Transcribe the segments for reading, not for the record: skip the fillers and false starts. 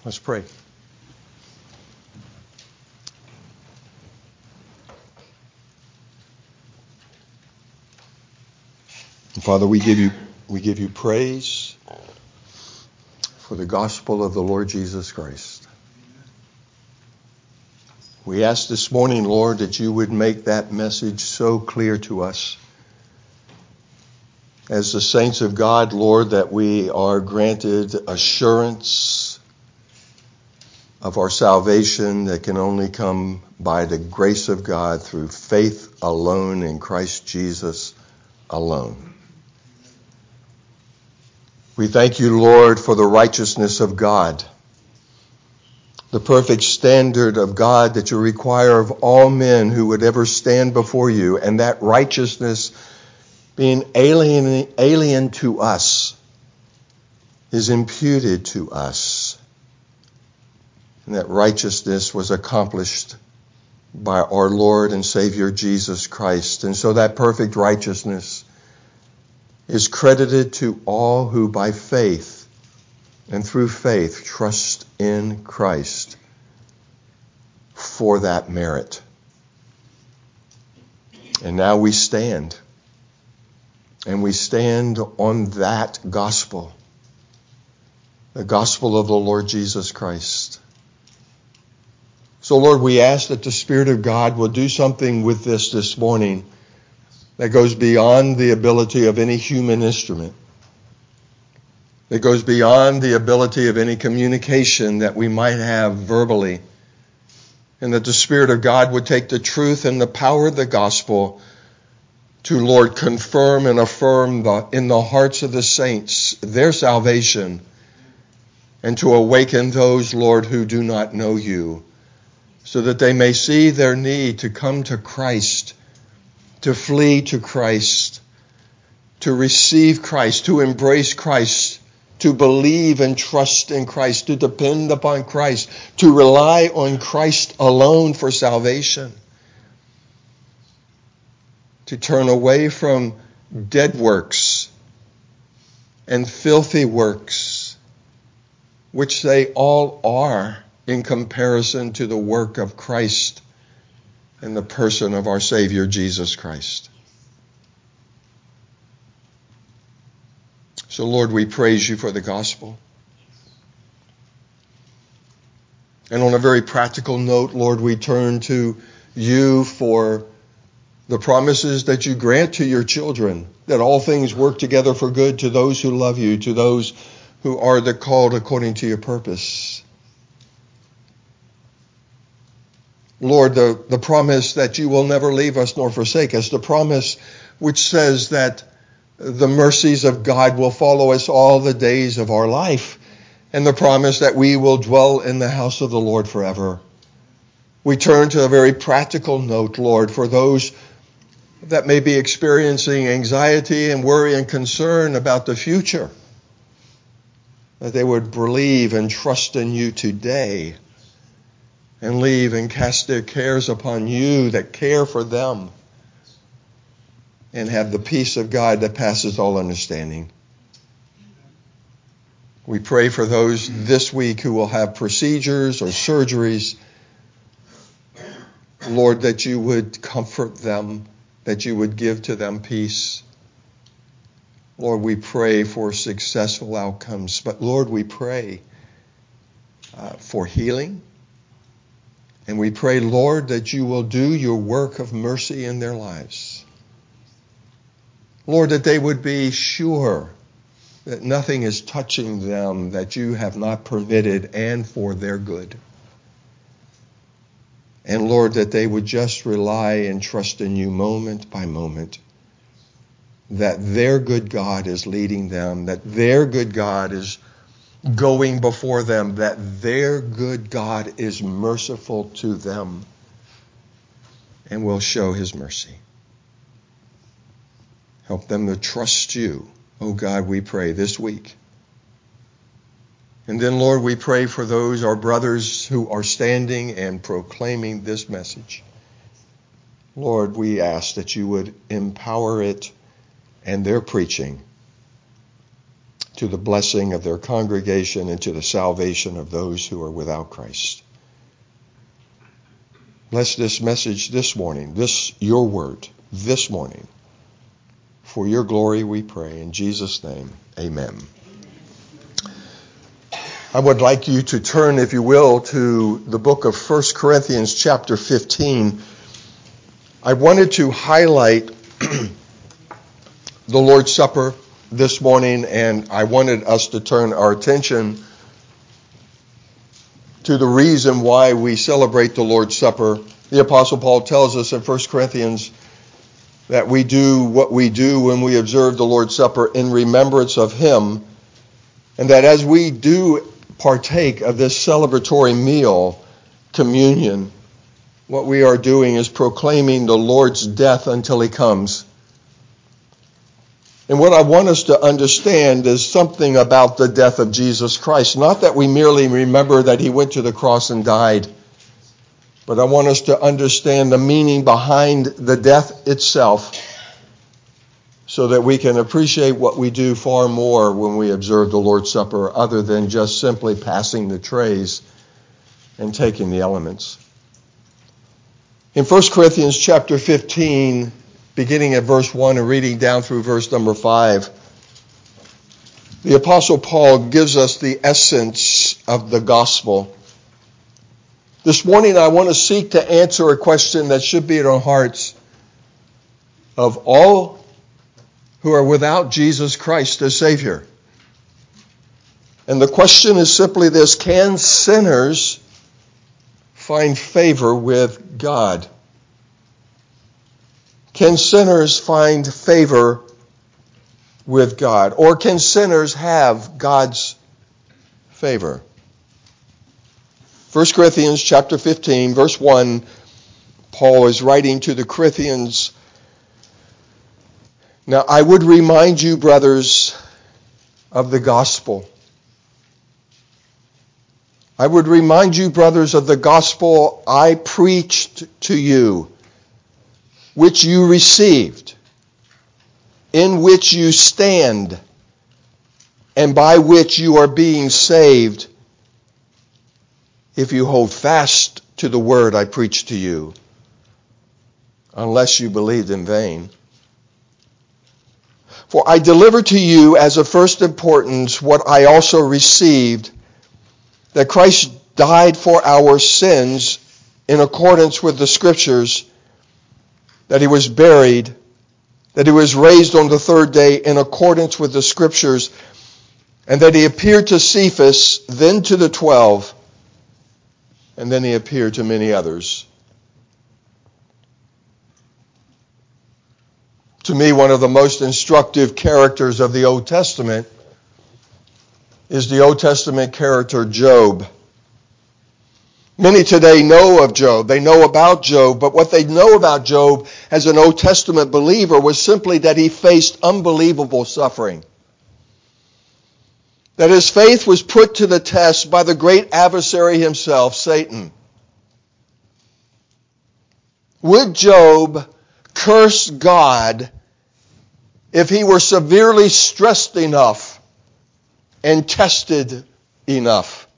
Let's pray. Father, we give you praise for the gospel of the Lord Jesus Christ. We ask this morning, Lord, that you would make that message so clear to us. As the saints of God, Lord, that we are granted assurance of our salvation that can only come by the grace of God through faith alone in Christ Jesus alone. We thank you, Lord, for the righteousness of God, the perfect standard of God that you require of all men who would ever stand before you, and that righteousness being alien to us is imputed to us. And that righteousness was accomplished by our Lord and Savior Jesus Christ. And so that perfect righteousness is credited to all who by faith and through faith trust in Christ for that merit. And now we stand. And we stand on that gospel, the gospel of the Lord Jesus Christ. So, Lord, we ask that the Spirit of God will do something with this morning that goes beyond the ability of any human instrument, that goes beyond the ability of any communication that we might have verbally, and that the Spirit of God would take the truth and the power of the gospel to, Lord, confirm and affirm in the hearts of the saints their salvation, and to awaken those, Lord, who do not know you, so that they may see their need to come to Christ, to flee to Christ, to receive Christ, to embrace Christ, to believe and trust in Christ, to depend upon Christ, to rely on Christ alone for salvation, to turn away from dead works and filthy works, which they all are in comparison to the work of Christ and the person of our Savior Jesus Christ. So, Lord, we praise you for the gospel. And on a very practical note, Lord, we turn to you for the promises that you grant to your children, that all things work together for good to those who love you, to those who are the called according to your purpose. Lord, the promise that you will never leave us nor forsake us, the promise which says that the mercies of God will follow us all the days of our life, and the promise that we will dwell in the house of the Lord forever. We turn to a very practical note, Lord, for those that may be experiencing anxiety and worry and concern about the future, that they would believe and trust in you today and leave and cast their cares upon you that care for them, and have the peace of God that passes all understanding. We pray for those this week who will have procedures or surgeries, Lord, that you would comfort them, that you would give to them peace. Lord, we pray for successful outcomes, but Lord, we pray for healing. And we pray, Lord, that you will do your work of mercy in their lives. Lord, that they would be sure that nothing is touching them that you have not permitted and for their good. And Lord, that they would just rely and trust in you moment by moment, that their good God is leading them, that their good God is going before them, that their good God is merciful to them and will show his mercy. Help them to trust you, oh God, we pray this week. And then, Lord, we pray for those, our brothers, who are standing and proclaiming this message. Lord, we ask that you would empower it and their preaching to the blessing of their congregation and to the salvation of those who are without Christ. Bless this message this morning, your word this morning. For your glory we pray. In Jesus' name, amen. I would like you to turn, if you will, to the book of 1 Corinthians chapter 15. I wanted to highlight the Lord's Supper this morning, and I wanted us to turn our attention to the reason why we celebrate the Lord's Supper. The Apostle Paul tells us in 1 Corinthians that we do what we do when we observe the Lord's Supper in remembrance of Him, and that as we do partake of this celebratory meal, communion, what we are doing is proclaiming the Lord's death until He comes. And what I want us to understand is something about the death of Jesus Christ. Not that we merely remember that He went to the cross and died, but I want us to understand the meaning behind the death itself so that we can appreciate what we do far more when we observe the Lord's Supper, other than just simply passing the trays and taking the elements. In 1 Corinthians chapter 15, beginning at verse 1 and reading down through verse number 5, the Apostle Paul gives us the essence of the gospel. This morning I want to seek to answer a question that should be in our hearts of all who are without Jesus Christ as Savior. And the question is simply this: can sinners find favor with God? Can sinners find favor with God? Or can sinners have God's favor? 1 Corinthians chapter 15, verse 1, Paul is writing to the Corinthians, "Now I would remind you, brothers, of the gospel. I would remind you, brothers, of the gospel I preached to you, which you received, in which you stand, and by which you are being saved, if you hold fast to the word I preached to you, unless you believed in vain. For I delivered to you as of first importance what I also received, that Christ died for our sins in accordance with the Scriptures, that He was buried, that He was raised on the third day in accordance with the Scriptures, and that He appeared to Cephas, then to the 12, and then He appeared to many others." To me, one of the most instructive characters of the Old Testament is the Old Testament character Job. Many today know of Job. They know about Job, but what they know about Job as an Old Testament believer was simply that he faced unbelievable suffering. That his faith was put to the test by the great adversary himself, Satan. Would Job curse God if he were severely stressed enough and tested enough?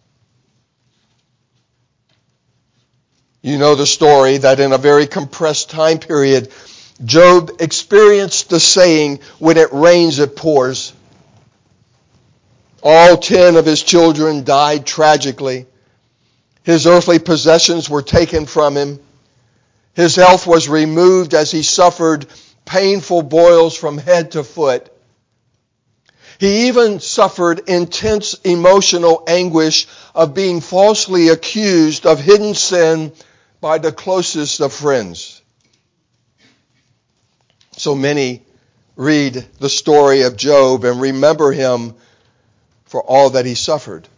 You know the story that in a very compressed time period, Job experienced the saying, "When it rains, it pours." All 10 of his children died tragically. His earthly possessions were taken from him. His health was removed as he suffered painful boils from head to foot. He even suffered intense emotional anguish of being falsely accused of hidden sin by the closest of friends. So many read the story of Job and remember him for all that he suffered.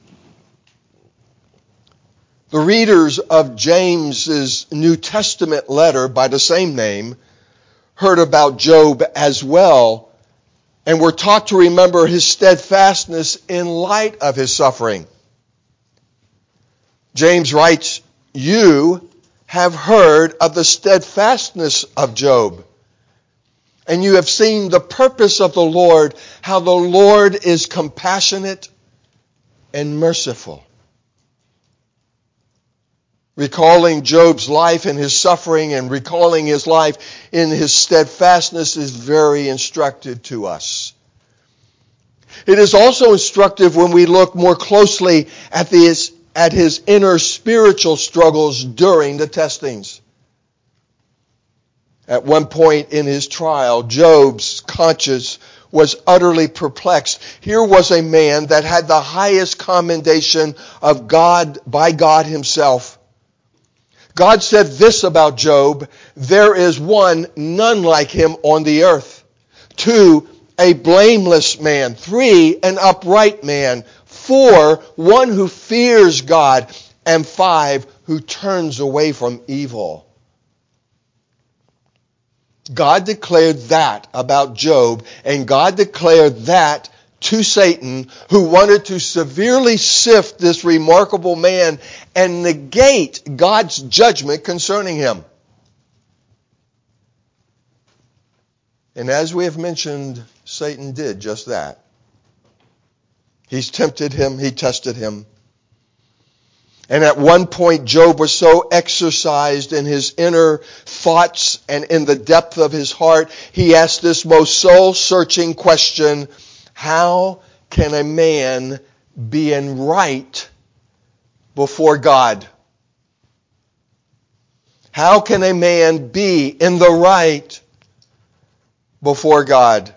The readers of James's New Testament letter by the same name heard about Job as well and were taught to remember his steadfastness in light of his suffering. James writes, "You have heard of the steadfastness of Job, and you have seen the purpose of the Lord, how the Lord is compassionate and merciful. Recalling Job's life and his suffering and recalling his life in his steadfastness is very instructive to us. It is also instructive when we look more closely at his inner spiritual struggles during the testings. At one point in his trial, Job's conscience was utterly perplexed. Here was a man that had the highest commendation of God by God himself. God said this about Job: there is one, none like him on the earth. 2, a blameless man. 3, an upright man. 4, one who fears God. And 5, who turns away from evil. God declared that about Job, and God declared that to Satan, who wanted to severely sift this remarkable man and negate God's judgment concerning him. And as we have mentioned, Satan did just that. He's tempted him, he tested him. And at one point, Job was so exercised in his inner thoughts and in the depth of his heart, he asked this most soul-searching question: how can a man be in right before God? How can a man be in the right before God?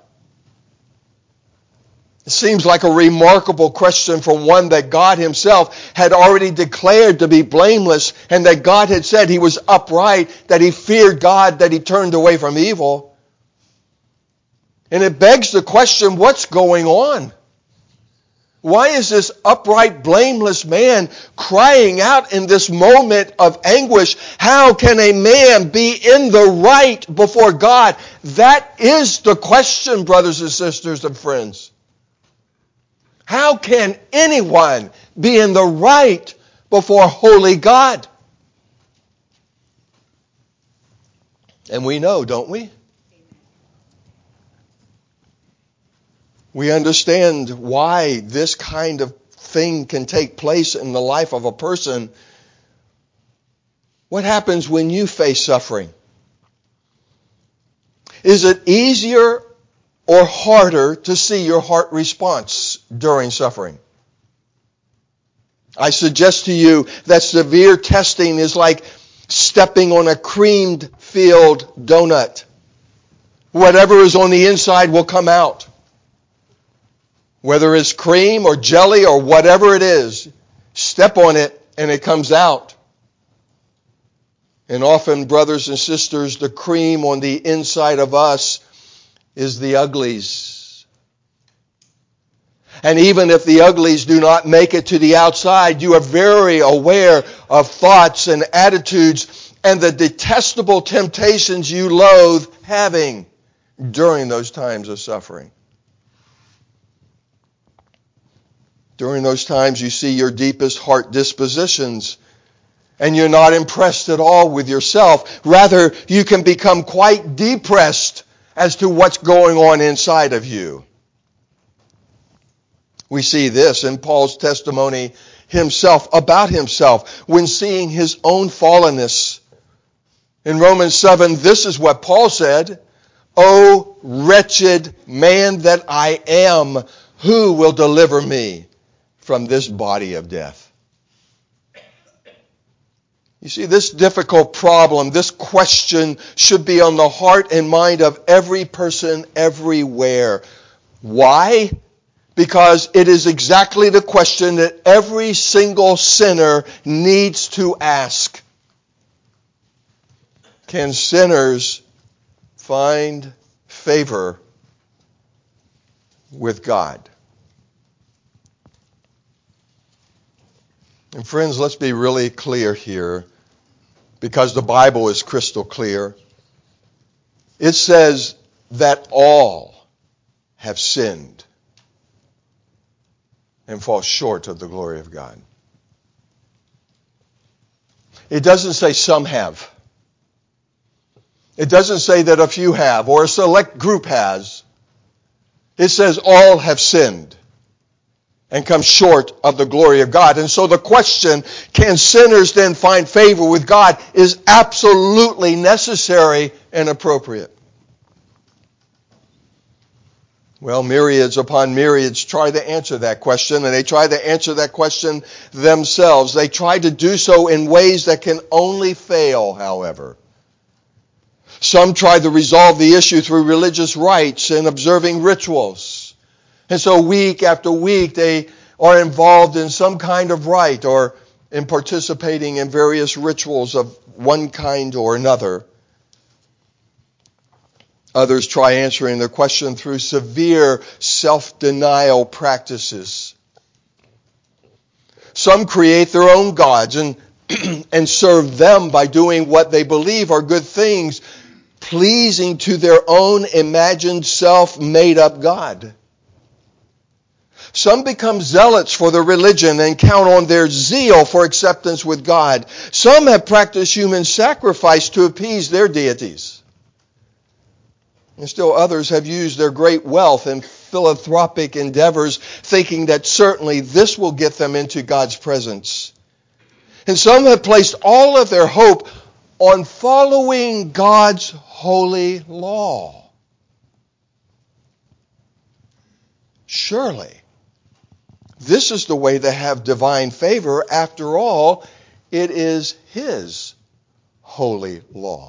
It seems like a remarkable question from one that God himself had already declared to be blameless, and that God had said he was upright, that he feared God, that he turned away from evil. And it begs the question, what's going on? Why is this upright, blameless man crying out in this moment of anguish? How can a man be in the right before God? That is the question, brothers and sisters and friends. How can anyone be in the right before holy God? And we know, don't we? We understand why this kind of thing can take place in the life of a person. What happens when you face suffering? Is it easier or harder to see your heart response during suffering? I suggest to you that severe testing is like stepping on a creamed filled donut. Whatever is on the inside will come out. Whether it's cream or jelly or whatever it is, step on it and it comes out. And often, brothers and sisters, the cream on the inside of us is the uglies. And even if the uglies do not make it to the outside, you are very aware of thoughts and attitudes and the detestable temptations you loathe having during those times of suffering. During those times you see your deepest heart dispositions, and you're not impressed at all with yourself. Rather, you can become quite depressed as to what's going on inside of you. We see this in Paul's testimony about himself when seeing his own fallenness. In Romans 7, this is what Paul said: "O wretched man that I am, who will deliver me from this body of death?" You see, this difficult problem, this question should be on the heart and mind of every person everywhere. Why? Because it is exactly the question that every single sinner needs to ask. Can sinners find favor with God? And friends, let's be really clear here, because the Bible is crystal clear. It says that all have sinned and fall short of the glory of God. It doesn't say some have. It doesn't say that a few have or a select group has. It says all have sinned and come short of the glory of God. And so the question, can sinners then find favor with God, is absolutely necessary and appropriate. Well, myriads upon myriads try to answer that question, and they try to answer that question themselves. They try to do so in ways that can only fail, however. Some try to resolve the issue through religious rites and observing rituals. And so week after week they are involved in some kind of rite or in participating in various rituals of one kind or another. Others try answering the question through severe self-denial practices. Some create their own gods and serve them by doing what they believe are good things, pleasing to their own imagined self-made-up God. Some become zealots for their religion and count on their zeal for acceptance with God. Some have practiced human sacrifice to appease their deities. And still others have used their great wealth and philanthropic endeavors, thinking that certainly this will get them into God's presence. And some have placed all of their hope on following God's holy law. Surely, this is the way to have divine favor. After all, it is His holy law.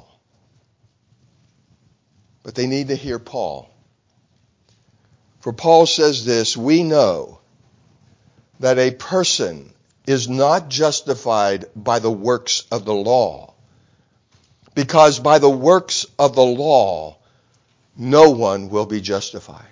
But they need to hear Paul. For Paul says this, we know that a person is not justified by the works of the law, because by the works of the law, no one will be justified.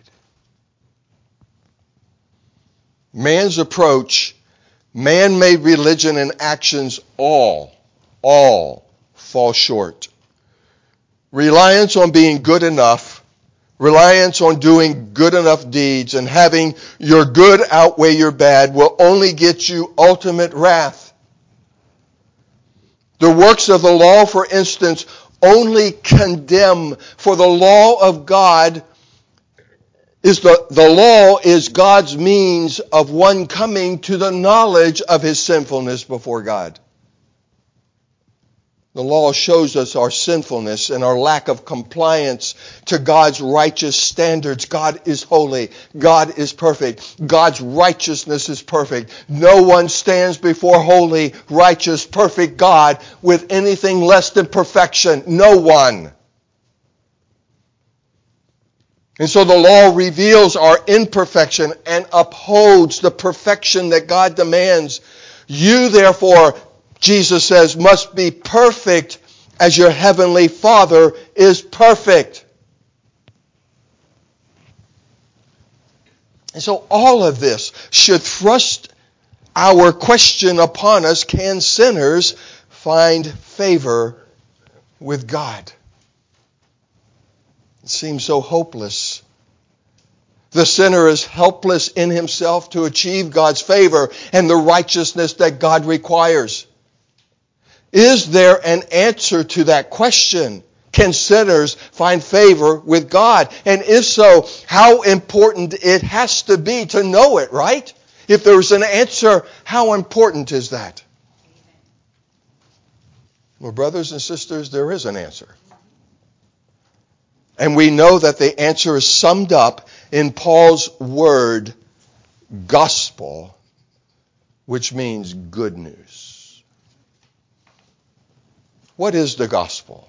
Man's approach, man-made religion and actions all fall short. Reliance on being good enough, reliance on doing good enough deeds, and having your good outweigh your bad will only get you ultimate wrath. The works of the law, for instance, only condemn, for the law of God is the law is God's means of one coming to the knowledge of his sinfulness before God. The law shows us our sinfulness and our lack of compliance to God's righteous standards. God is holy. God is perfect. God's righteousness is perfect. No one stands before holy, righteous, perfect God with anything less than perfection. No one. And so the law reveals our imperfection and upholds the perfection that God demands. You, therefore, Jesus says, must be perfect as your heavenly Father is perfect. And so all of this should thrust our question upon us, can sinners find favor with God? It seems so hopeless. The sinner is helpless in himself to achieve God's favor and the righteousness that God requires. Is there an answer to that question? Can sinners find favor with God? And if so, how important it has to be to know it, right? If there's an answer, how important is that? Well, brothers and sisters, there is an answer. And we know that the answer is summed up in Paul's word, gospel, which means good news. What is the gospel?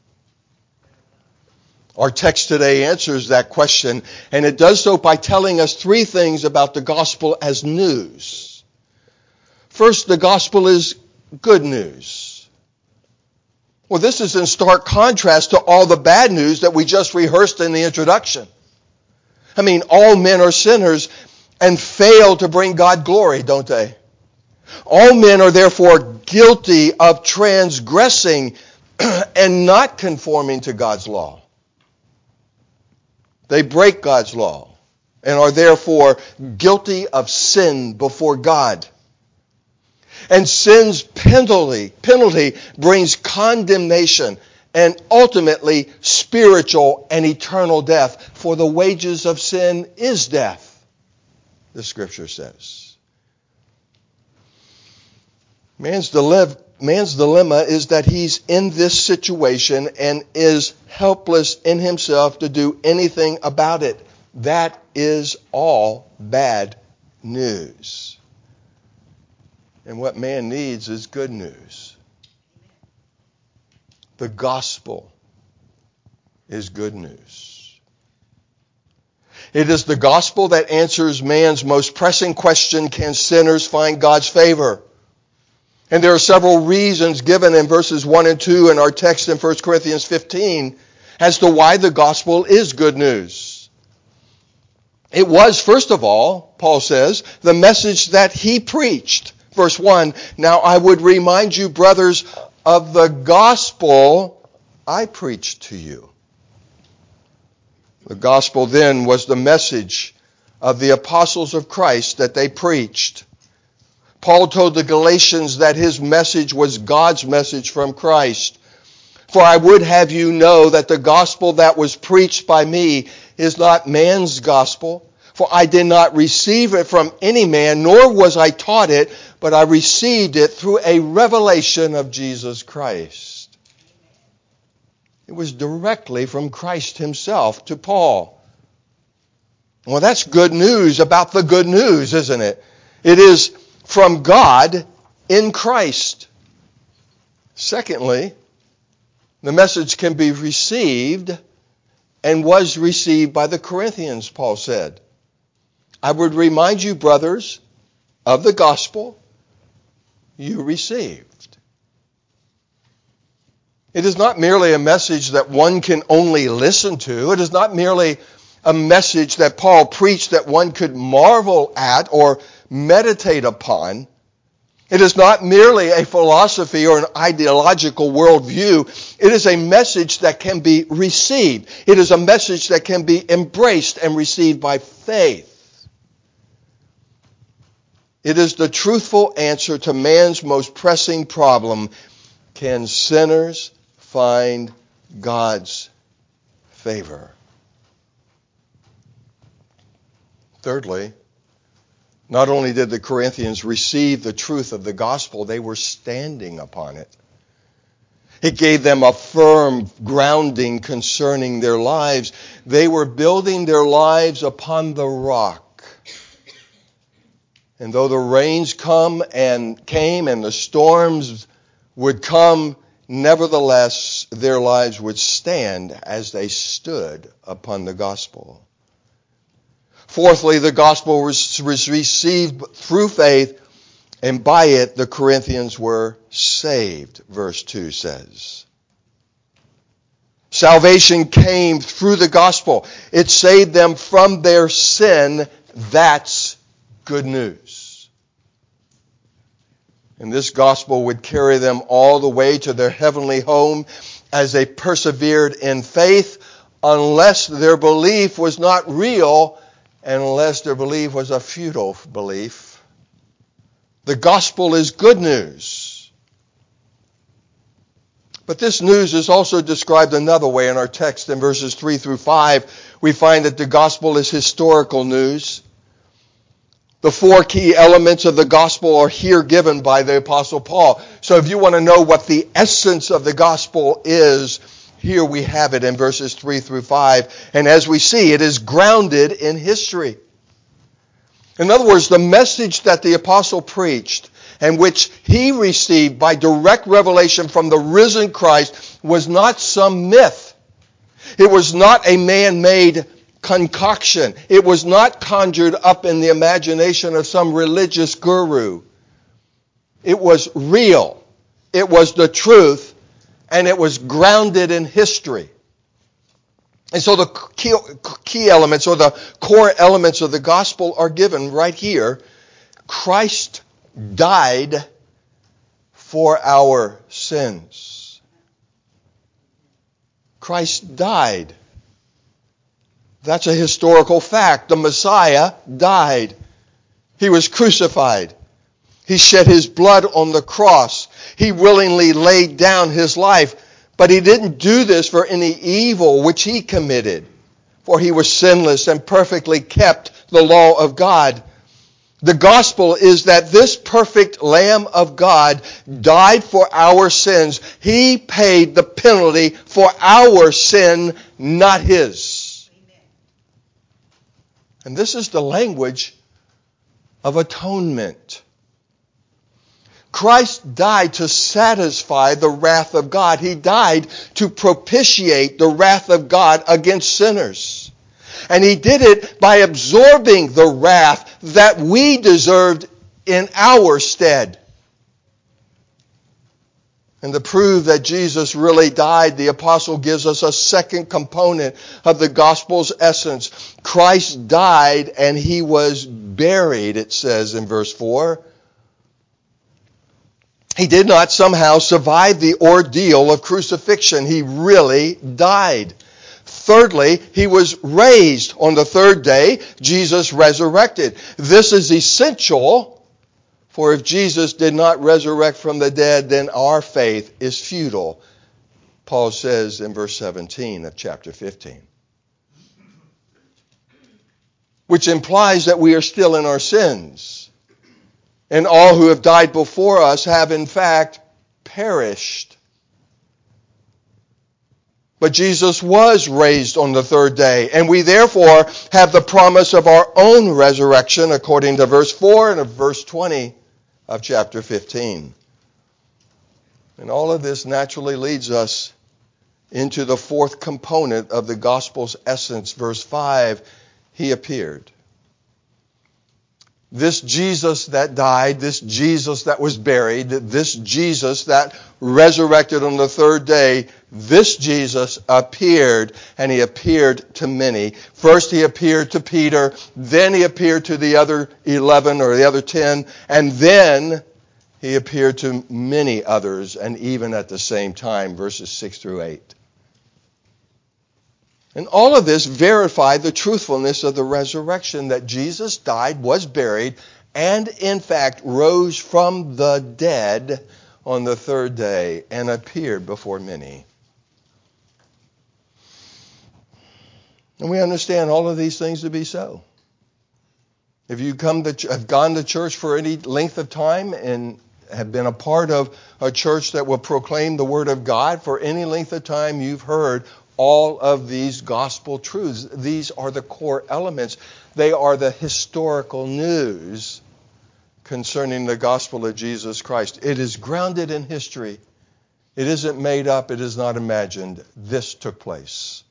Our text today answers that question, and it does so by telling us three things about the gospel as news. First, the gospel is good news. Well, this is in stark contrast to all the bad news that we just rehearsed in the introduction. I mean, all men are sinners and fail to bring God glory, don't they? All men are therefore guilty of transgressing and not conforming to God's law. They break God's law and are therefore guilty of sin before God. And sin's penalty brings condemnation and ultimately spiritual and eternal death. For the wages of sin is death, the Scripture says. Man's dilemma is that he's in this situation and is helpless in himself to do anything about it. That is all bad news. And what man needs is good news. The gospel is good news. It is the gospel that answers man's most pressing question: can sinners find God's favor? And there are several reasons given in verses 1 and 2 in our text in 1 Corinthians 15 as to why the gospel is good news. It was, first of all, Paul says, the message that he preached. Verse 1, now I would remind you, brothers, of the gospel I preached to you. The gospel then was the message of the apostles of Christ that they preached. Paul told the Galatians that his message was God's message from Christ. For I would have you know that the gospel that was preached by me is not man's gospel. For I did not receive it from any man, nor was I taught it, but I received it through a revelation of Jesus Christ. It was directly from Christ himself to Paul. Well, that's good news about the good news, isn't it? It is from God in Christ. Secondly, the message can be received and was received by the Corinthians, Paul said. I would remind you, brothers, of the gospel you received. It is not merely a message that one can only listen to. It is not merely a message that Paul preached that one could marvel at or meditate upon. It is not merely a philosophy or an ideological worldview. It is a message that can be received. It is a message that can be embraced and received by faith. It is the truthful answer to man's most pressing problem: can sinners find God's favor? Thirdly, not only did the Corinthians receive the truth of the gospel, they were standing upon it. It gave them a firm grounding concerning their lives. They were building their lives upon the rock. And though the rains came and the storms would come, nevertheless their lives would stand as they stood upon the gospel. Fourthly, the gospel was received through faith, and by it the Corinthians were saved, verse 2 says. Salvation came through the gospel. It saved them from their sin. That's good news. And this gospel would carry them all the way to their heavenly home as they persevered in faith, unless their belief was not real and unless their belief was a futile belief. The gospel is good news. But this news is also described another way in our text in verses 3 through 5. We find that the gospel is historical news. The four key elements of the gospel are here given by the Apostle Paul. So if you want to know what the essence of the gospel is, here we have it in verses 3 through 5. And as we see, it is grounded in history. In other words, the message that the apostle preached and which he received by direct revelation from the risen Christ was not some myth. It was not a man-made concoction. It was not conjured up in the imagination of some religious guru. It was real. It was the truth. And it was grounded in history. And so the key elements or the core elements of the gospel are given right here. Christ died for our sins. Christ died. That's a historical fact. The Messiah died. He was crucified. He shed his blood on the cross. He willingly laid down his life. But he didn't do this for any evil which he committed, for he was sinless and perfectly kept the law of God. The gospel is that this perfect Lamb of God died for our sins. He paid the penalty for our sin, not his. And this is the language of atonement. Christ died to satisfy the wrath of God. He died to propitiate the wrath of God against sinners. And he did it by absorbing the wrath that we deserved in our stead. And to prove that Jesus really died, the apostle gives us a second component of the gospel's essence. Christ died and he was buried, it says in verse 4. He did not somehow survive the ordeal of crucifixion. He really died. Thirdly, he was raised on the third day. Jesus resurrected. This is essential, for if Jesus did not resurrect from the dead, then our faith is futile, Paul says in verse 17 of chapter 15. Which implies that we are still in our sins. And all who have died before us have in fact perished. But Jesus was raised on the third day, and we therefore have the promise of our own resurrection according to verse 4 and verse 20 of chapter 15. And all of this naturally leads us into the fourth component of the gospel's essence. Verse 5, he appeared. This Jesus that died, this Jesus that was buried, this Jesus that resurrected on the third day, this Jesus appeared, and he appeared to many. First he appeared to Peter, then he appeared to the other 11 or the other 10, and then he appeared to many others, and even at the same time, verses 6 through 8. And all of this verified the truthfulness of the resurrection, that Jesus died, was buried, and in fact rose from the dead on the third day and appeared before many. And we understand all of these things to be so. If you have gone to church for any length of time and have been a part of a church that will proclaim the Word of God for any length of time, you've heard all of these gospel truths. These are the core elements. They are the historical news concerning the gospel of Jesus Christ. It is grounded in history. It isn't made up. It is not imagined. This took place.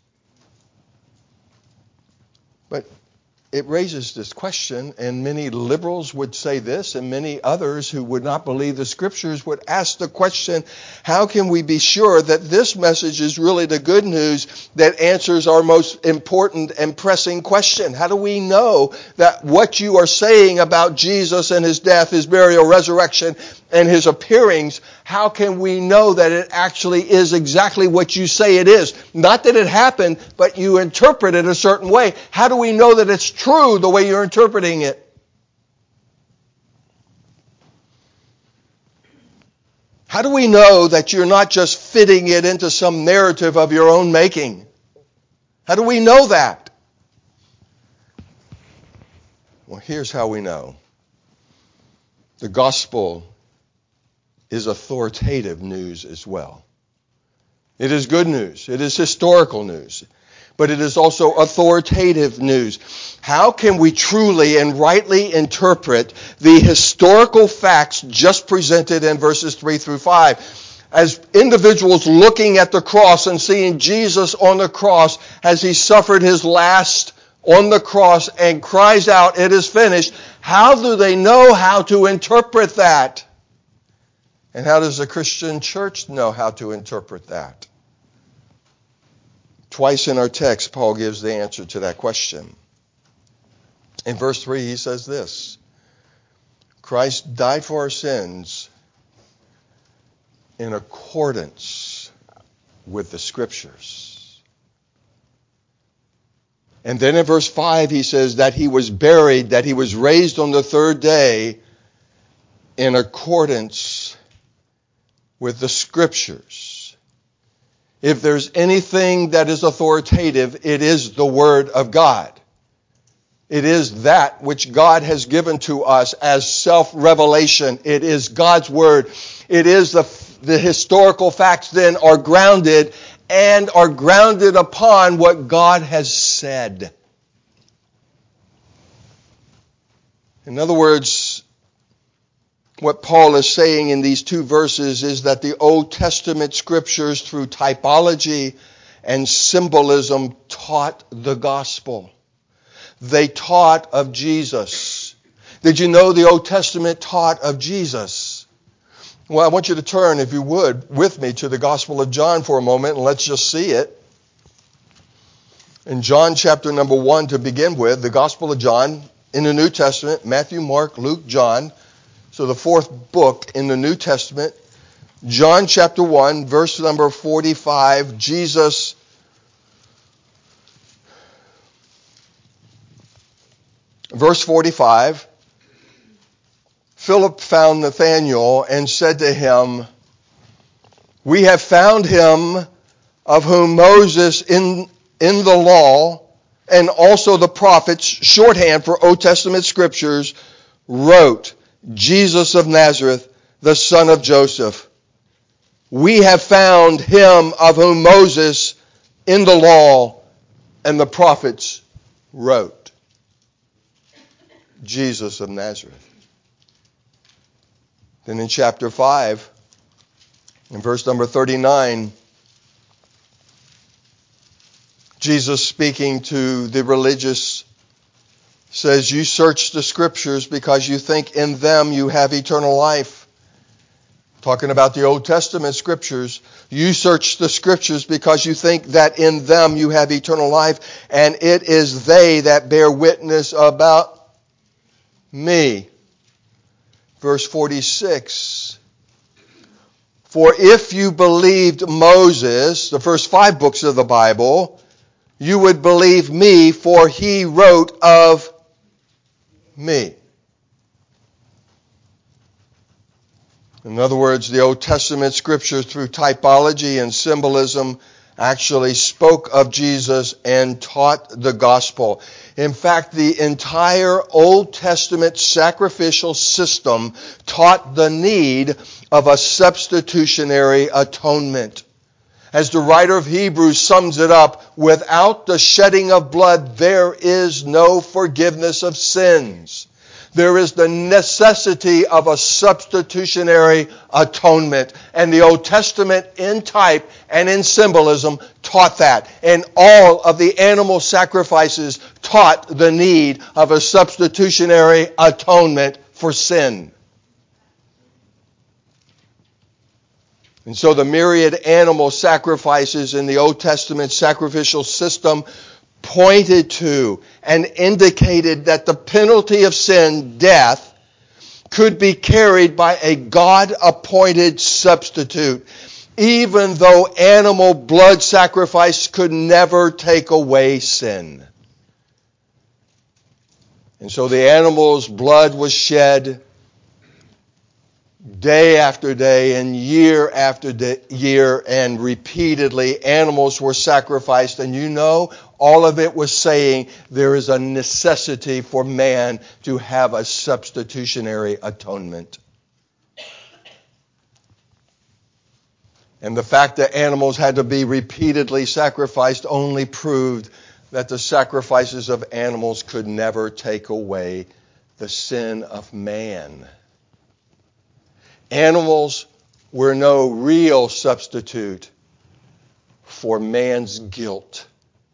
But it raises this question, and many liberals would say this, and many others who would not believe the Scriptures would ask the question, how can we be sure that this message is really the good news that answers our most important and pressing question? How do we know that what you are saying about Jesus and his death, his burial, resurrection, and his appearings, how can we know that it actually is exactly what you say it is? Not that it happened, but you interpret it a certain way. How do we know that it's true the way you're interpreting it? How do we know that you're not just fitting it into some narrative of your own making? How do we know that? Well, here's how we know. The gospel is authoritative news as well. It is good news. It is historical news. But it is also authoritative news. How can we truly and rightly interpret the historical facts just presented in verses 3 through 5? As individuals looking at the cross and seeing Jesus on the cross as he suffered his last on the cross and cries out, "It is finished," how do they know how to interpret that? And how does the Christian church know how to interpret that? Twice in our text, Paul gives the answer to that question. In verse 3, he says this: Christ died for our sins in accordance with the Scriptures. And then in verse 5, he says that he was buried, that he was raised on the third day in accordance with the Scriptures. If there's anything that is authoritative, it is the Word of God. It is that which God has given to us as self-revelation. It is God's Word. It is the historical facts then are grounded upon what God has said. In other words, what Paul is saying in these two verses is that the Old Testament scriptures, through typology and symbolism, taught the gospel. They taught of Jesus. Did you know the Old Testament taught of Jesus? Well, I want you to turn, if you would, with me to the Gospel of John for a moment, and let's just see it. In John chapter number 1 to begin with, the Gospel of John in the New Testament, Matthew, Mark, Luke, John. So the fourth book in the New Testament, John chapter 1, verse number 45, Jesus verse 45, Philip found Nathanael and said to him, "We have found him of whom Moses in the law and also the prophets," shorthand for Old Testament scriptures, "wrote, Jesus of Nazareth, the son of Joseph. We have found him of whom Moses in the law and the prophets wrote." Jesus of Nazareth. Then in chapter 5, in verse number 39, Jesus speaking to the religious says, "You search the scriptures because you think in them you have eternal life." Talking about the Old Testament scriptures. "You search the scriptures because you think that in them you have eternal life, and it is they that bear witness about me." Verse 46. "For if you believed Moses," the first 5 books of the Bible, "you would believe me, for he wrote of me." In other words, the Old Testament scriptures, through typology and symbolism, actually spoke of Jesus and taught the gospel. In fact, the entire Old Testament sacrificial system taught the need of a substitutionary atonement. As the writer of Hebrews sums it up, without the shedding of blood, there is no forgiveness of sins. There is the necessity of a substitutionary atonement. And the Old Testament in type and in symbolism taught that. And all of the animal sacrifices taught the need of a substitutionary atonement for sin. And so the myriad animal sacrifices in the Old Testament sacrificial system pointed to and indicated that the penalty of sin, death, could be carried by a God-appointed substitute, even though animal blood sacrifice could never take away sin. And so the animal's blood was shed day after day and year after year, and repeatedly animals were sacrificed. And you know, all of it was saying there is a necessity for man to have a substitutionary atonement. And the fact that animals had to be repeatedly sacrificed only proved that the sacrifices of animals could never take away the sin of man. Animals were no real substitute for man's guilt.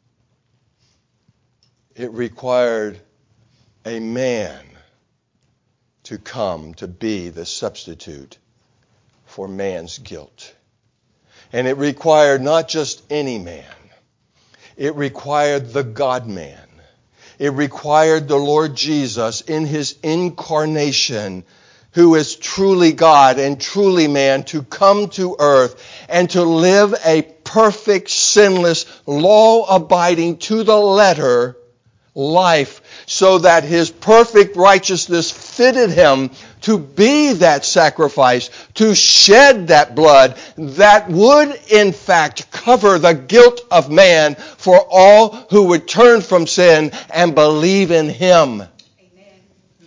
It required a man to come to be the substitute for man's guilt. And it required not just any man. It required the God-man. It required the Lord Jesus in his incarnation, who is truly God and truly man, to come to earth and to live a perfect, sinless, law-abiding, to the letter life so that his perfect righteousness fitted him to be that sacrifice, to shed that blood that would in fact cover the guilt of man for all who would turn from sin and believe in him. Amen.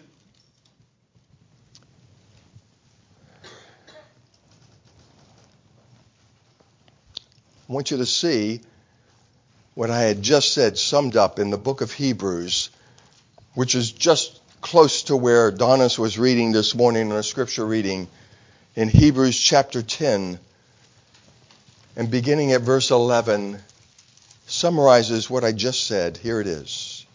I want you to see what I had just said summed up in the book of Hebrews, which is just close to where Donis was reading this morning in our scripture reading, in Hebrews chapter 10, and beginning at verse 11, summarizes what I just said. Here it is.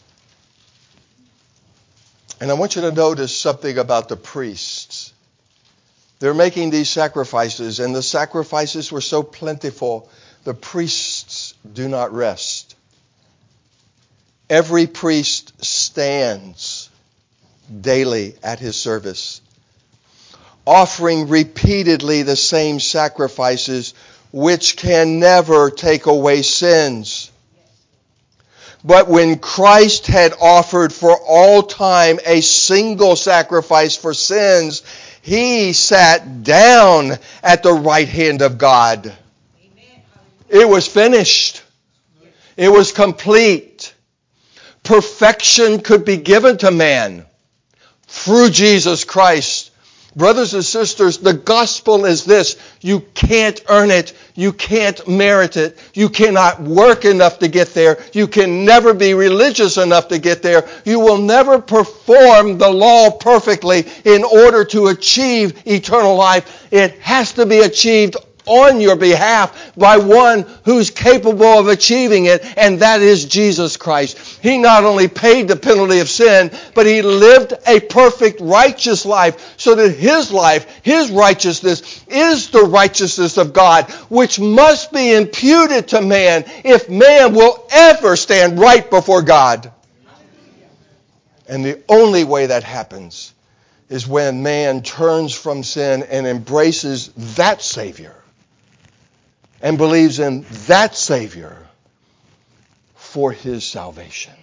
And I want you to notice something about the priests. They're making these sacrifices, and the sacrifices were so plentiful, the priests do not rest. Every priest stands daily at his service, offering repeatedly the same sacrifices which can never take away sins. But when Christ had offered for all time a single sacrifice for sins, he sat down at the right hand of God. Amen. It was finished. It was complete. Perfection could be given to man through Jesus Christ. Brothers and sisters, the gospel is this. You can't earn it. You can't merit it. You cannot work enough to get there. You can never be religious enough to get there. You will never perform the law perfectly in order to achieve eternal life. It has to be achieved on your behalf by one who's capable of achieving it, and that is Jesus Christ. He not only paid the penalty of sin, but he lived a perfect righteous life so that his life, his righteousness, is the righteousness of God, which must be imputed to man if man will ever stand right before God. And the only way that happens is when man turns from sin and embraces that Savior and believes in that Savior for his salvation.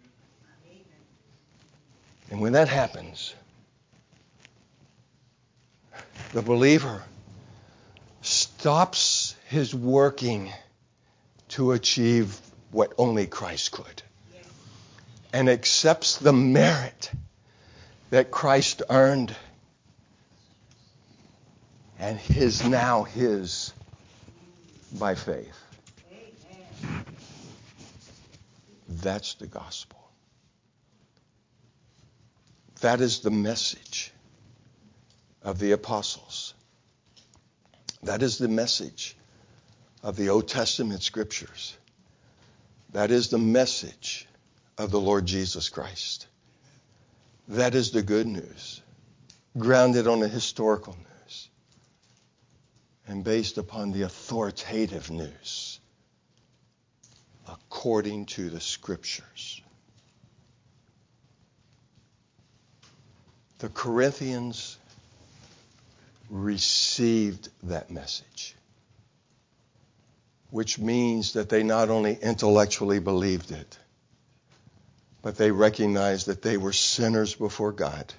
And when that happens, the believer stops his working to achieve what only Christ could and accepts the merit that Christ earned and is now his by faith. Amen. That's the gospel. That is the message of the apostles. That is the message of the Old Testament scriptures. That is the message of the Lord Jesus Christ. That is the good news, grounded on the historical news and based upon the authoritative news according to the scriptures. The Corinthians received that message, which means that they not only intellectually believed it, but they recognized that they were sinners before God,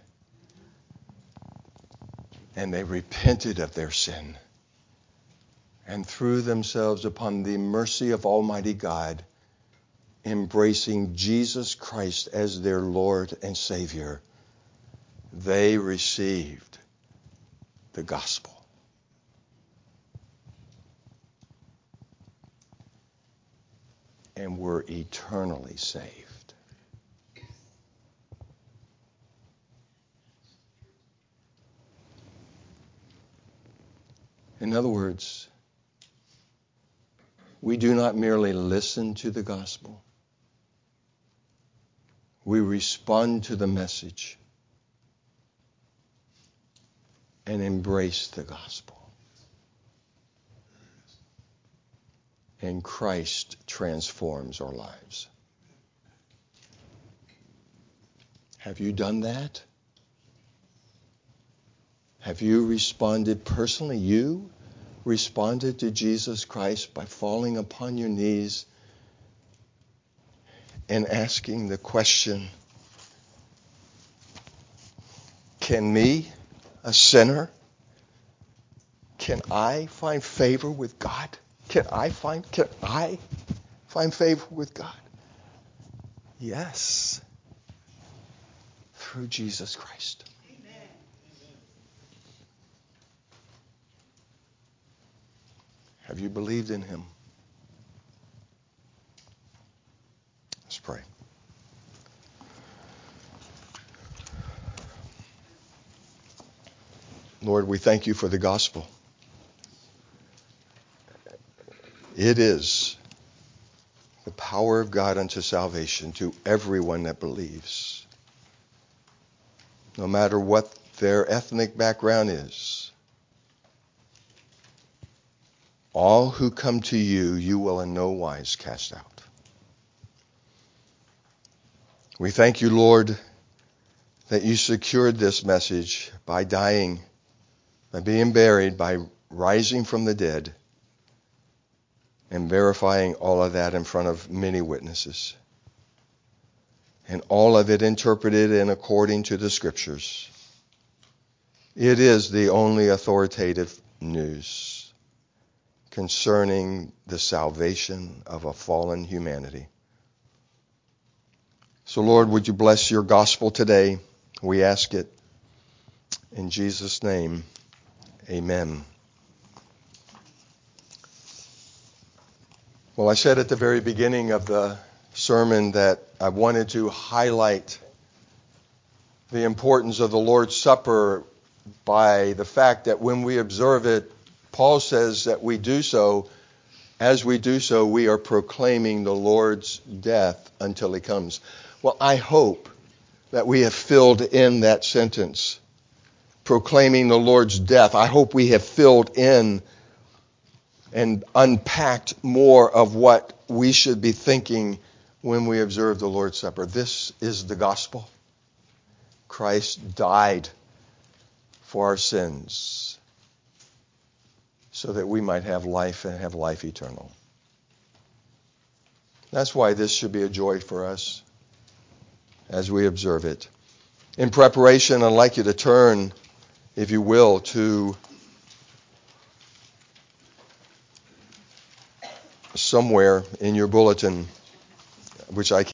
and they repented of their sin and threw themselves upon the mercy of Almighty God, embracing Jesus Christ as their Lord and Savior. They received the gospel. And were eternally saved. In other words, we do not merely listen to the gospel. We respond to the message and embrace the gospel. And Christ transforms our lives. Have you done that? Have you responded personally? You responded to Jesus Christ by falling upon your knees and asking the question, can me, a sinner, can I find favor with God? Can I find favor with God? Yes. Through Jesus Christ. Amen. Have you believed in him? Let's pray. Lord, we thank you for the gospel. It is the power of God unto salvation to everyone that believes. No matter what their ethnic background is, all who come to you, you will in no wise cast out. We thank you, Lord, that you secured this message by dying, by being buried, by rising from the dead, and verifying all of that in front of many witnesses. And all of it interpreted and according to the Scriptures. It is the only authoritative news concerning the salvation of a fallen humanity. So, Lord, would you bless your gospel today? We ask it in Jesus' name. Amen. Well, I said at the very beginning of the sermon that I wanted to highlight the importance of the Lord's Supper by the fact that when we observe it, Paul says that we do so, as we do so, we are proclaiming the Lord's death until he comes. Well, I hope that we have filled in that sentence, proclaiming the Lord's death. I hope we have filled in and unpacked more of what we should be thinking when we observe the Lord's Supper. This is the gospel. Christ died for our sins so that we might have life and have life eternal. That's why this should be a joy for us as we observe it. In preparation, I'd like you to turn, if you will, to somewhere in your bulletin, which I